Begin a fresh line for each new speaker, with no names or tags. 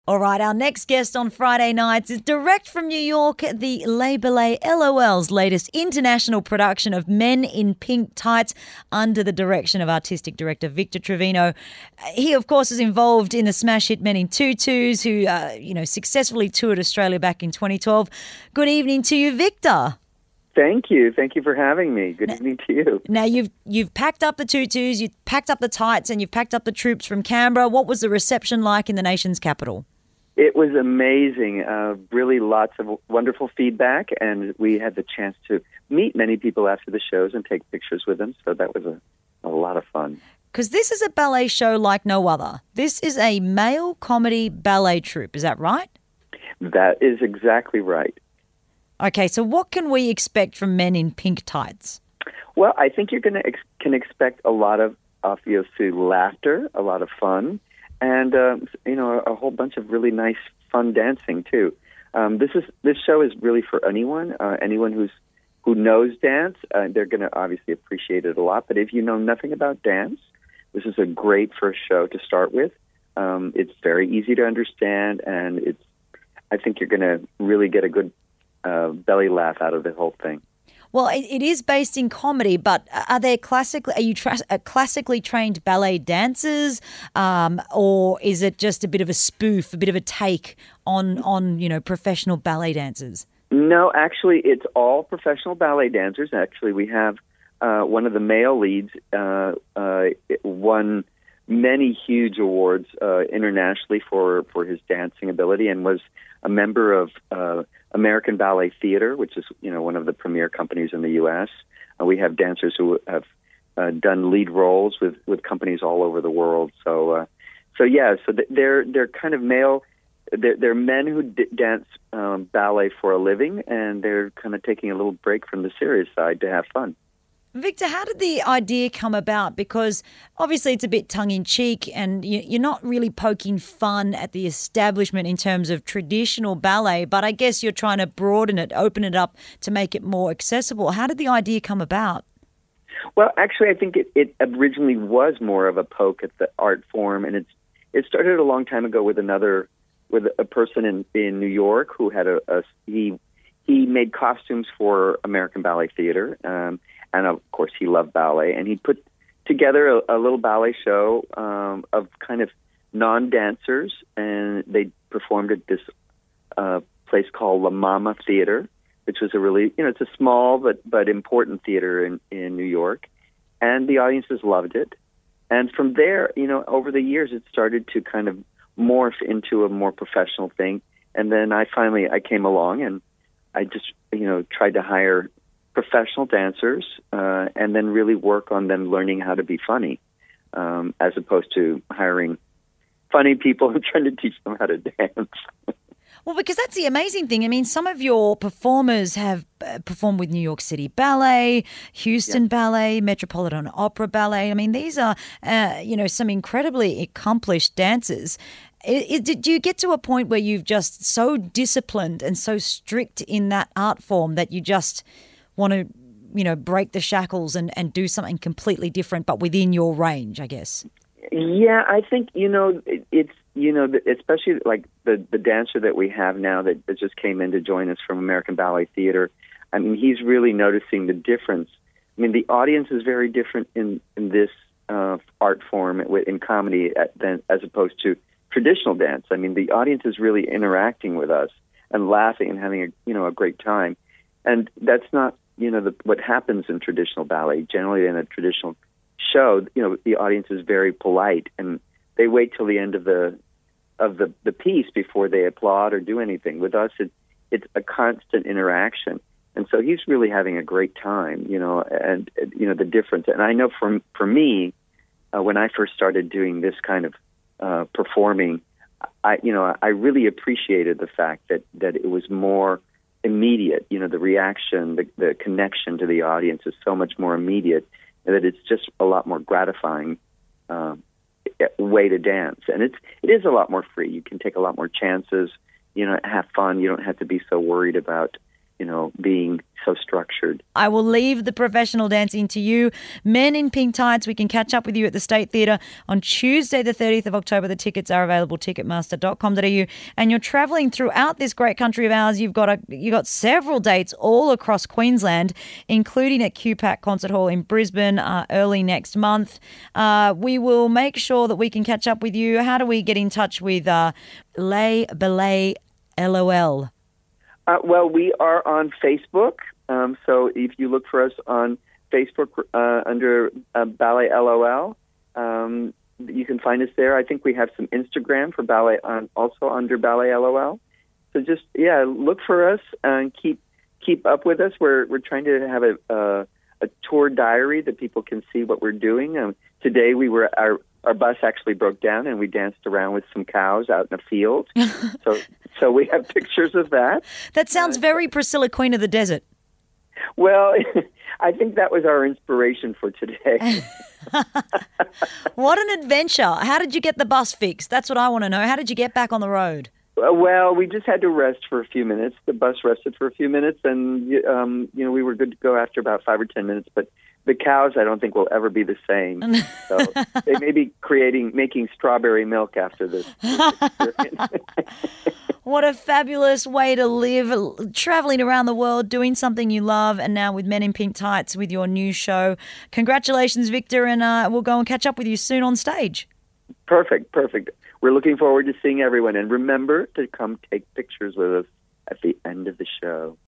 All right, our next guest on Friday nights is direct from New York, the Les Ballets LOL's latest international production of Men in Pink Tights under the direction of artistic director Victor Trevino. He, of course, is involved in the smash hit Men in Tutus, who, successfully toured Australia back in 2012. Good evening to you, Victor.
Thank you. Thank you for having me. Good evening to you.
Now, you've packed up the tutus, you've packed up the tights, and you've packed up the troops from Canberra. What was the reception like in the nation's capital?
It was amazing. Really lots of wonderful feedback, and we had the chance to meet many people after the shows and take pictures with them, so that was a lot of fun.
Because this is a ballet show like no other. This is a male comedy ballet troupe, is that right?
That is exactly right.
Okay, so what can we expect from Men in Pink Tights?
Well, I think you're can expect a lot of, obviously, laughter, a lot of fun, and a whole bunch of really nice, fun dancing too. This show is really for anyone who knows dance. They're going to obviously appreciate it a lot. But if you know nothing about dance, this is a great first show to start with. It's very easy to understand, and I think you're going to really get a good belly laugh out of the whole thing.
Well, it is based in comedy, but are you classically trained ballet dancers, or is it just a bit of a spoof, a bit of a take on professional ballet dancers?
No, actually, it's all professional ballet dancers. Actually, we have one of the male leads won many huge awards internationally for his dancing ability, and was a member of American Ballet Theater, which is one of the premier companies in the U.S. We have dancers who have done lead roles with companies all over the world. So they're kind of male. They're men who dance ballet for a living, and they're kind of taking a little break from the serious side to have fun.
Victor, how did the idea come about? Because obviously it's a bit tongue-in-cheek, and you're not really poking fun at the establishment in terms of traditional ballet, but I guess you're trying to broaden it, open it up to make it more accessible. How did the idea come about?
Well, actually, I think it originally was more of a poke at the art form, and it started a long time ago with a person in New York who had he made costumes for American Ballet Theater. And, of course, he loved ballet. And he put together a little ballet show of kind of non-dancers. And they performed at this place called La Mama Theater, which was a really, it's a small but important theater in New York. And the audiences loved it. And from there, over the years, it started to kind of morph into a more professional thing. And then I came along, and I just, tried to hire professional dancers, and then really work on them learning how to be funny, as opposed to hiring funny people and trying to teach them how to dance.
Well, because that's the amazing thing. I mean, some of your performers have performed with New York City Ballet, Houston Ballet, Metropolitan Opera Ballet. I mean, these are, some incredibly accomplished dancers. Do you get to a point where you've just so disciplined and so strict in that art form that you just want to, break the shackles and do something completely different, but within your range, I guess?
Yeah, I think, it's, especially like the dancer that we have now that just came in to join us from American Ballet Theater. I mean, he's really noticing the difference. I mean, the audience is very different in this art form in comedy as opposed to traditional dance. I mean, the audience is really interacting with us and laughing and having a great time. And that's not, what happens in traditional ballet. Generally, in a traditional show, the audience is very polite, and they wait till the end of the piece before they applaud or do anything. With us, it's a constant interaction, and so he's really having a great time. And the difference. And I know for me, when I first started doing this kind of performing, I really appreciated the fact that it was more immediate. The reaction, the connection to the audience is so much more immediate, and that it's just a lot more gratifying way to dance. And it is a lot more free. You can take a lot more chances, have fun. You don't have to be so worried about, being so structured.
I will leave the professional dancing to you. Men in Pink Tights, we can catch up with you at the State Theatre on Tuesday, the 30th of October. The tickets are available, ticketmaster.com.au. And you're travelling throughout this great country of ours. You've got several dates all across Queensland, including at QPAC Concert Hall in Brisbane early next month. We will make sure that we can catch up with you. How do we get in touch with Les Ballets LOL?
Well, we are on Facebook. So if you look for us on Facebook under Ballet LOL, you can find us there. I think we have some Instagram for ballet also under Ballet LOL. So just look for us and keep up with us. We're trying to have a tour diary that people can see what we're doing. Today our bus actually broke down and we danced around with some cows out in a field. So we have pictures of that.
That sounds very Priscilla, Queen of the Desert.
Well, I think that was our inspiration for today.
What an adventure. How did you get the bus fixed? That's what I want to know. How did you get back on the road?
Well, we just had to rest for a few minutes. The bus rested for a few minutes, and we were good to go after about 5 or 10 minutes. But the cows, I don't think will ever be the same. So they may be making strawberry milk after this experience.
What a fabulous way to live, traveling around the world, doing something you love, and now with Men in Pink Tights with your new show. Congratulations, Victor, and we'll go and catch up with you soon on stage.
Perfect. We're looking forward to seeing everyone. And remember to come take pictures with us at the end of the show.